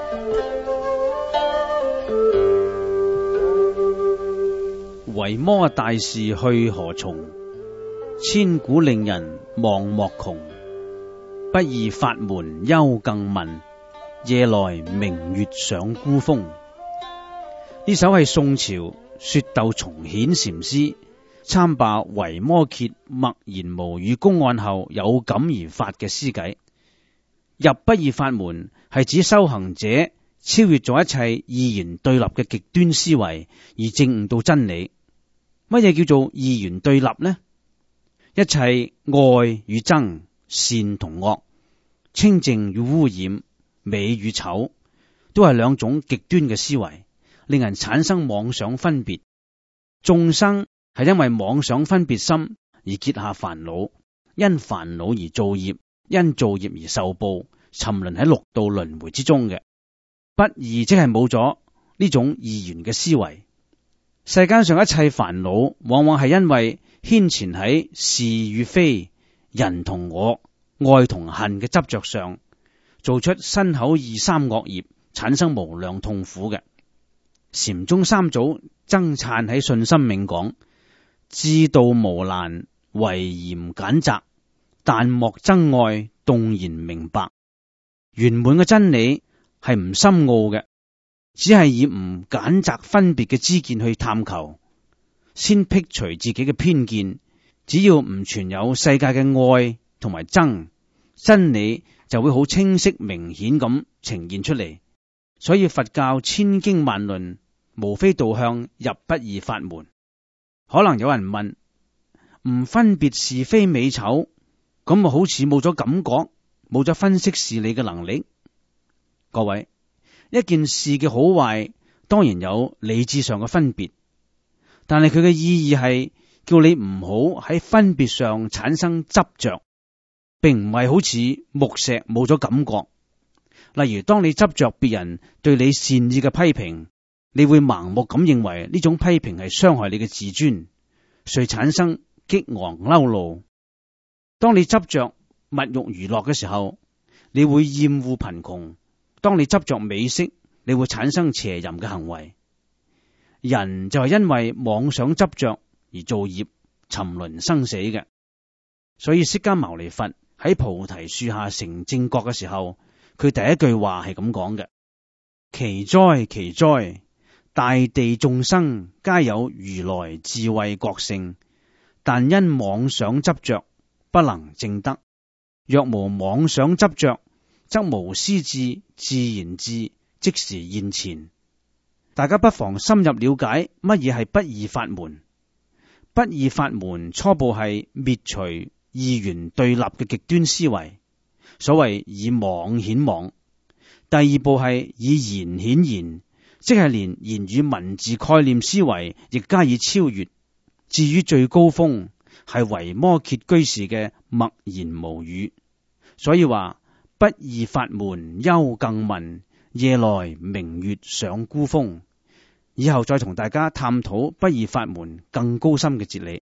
維摩大士去何從？千古令人望莫窮。不二法門幽更聞，夜來明月上孤峰。呢首係宋朝說竇松顯禪師參罷維摩詰默然無語公案後有感而發嘅詩偈。入不二法門係指修行者超越咗一切二元對立嘅極端思維，而證悟到真理。乜嘢叫做二元對立呢？一切愛與憎、善同惡、清淨與污染、美與醜，都係兩種極端嘅思維，令人產生妄想分別。眾生係因為妄想分別心而結下煩惱，因煩惱而造業，因造業而受報，沉淪喺六道輪迴之中嘅。不二即係冇咗呢種二元嘅思維。世間上一切煩惱，往往係因為牽纏喺是與非、人同我、愛同恨嘅執着上，做出身口意三惡業，產生無量痛苦嘅。禪宗三祖僧璨喺信心銘講：知道無難，唯嫌揀擇，但莫憎愛，動然明白。圓滿嘅真理係唔深奧嘅，只係以唔揀擇分別嘅知見去探求，先辟除自己嘅偏見。只要唔存有世界嘅愛同埋憎，真理就會好清晰明顯咁呈現出嚟。所以佛教千經萬論，無非導向入不二法門。可能有人問：唔分別是非美醜，咁好似冇咗感覺，冇咗分析事理嘅能力。各位，一件事嘅好壞當然有理智上嘅分別，但係佢嘅意義係叫你唔好喺分別上產生執着，並唔係好似木石冇咗感覺。例如，當你執着別人對你善意嘅批評，你會盲目咁認為呢種批評係傷害你嘅自尊，遂產生激昂嬲怒。當你執着物欲娛樂嘅時候，你會厭惡貧窮。當你執着美色，你會產生邪淫嘅行為。人就係因為妄想執着而造業，沉淪生死嘅。所以釋迦牟尼佛喺菩提樹下成正覺嘅時候，佢第一句話係咁講嘅：奇哉奇哉，大地眾生皆有如來智慧覺性，但因妄想執着不能證得。若無妄想執着，則無師智、自然智即時現前。大家不妨深入了解乜嘢係不二法門。不二法門初步係滅除二元對立嘅極端思維，所謂以妄顯妄。第二步係以言顯言，即係連言語文字概念思維亦加以超越。至於最高峰係維摩詰居士嘅默然無語。所以話不二法門幽更聞，夜來明月上孤峰。以後再同大家探討不二法門更高深嘅哲理。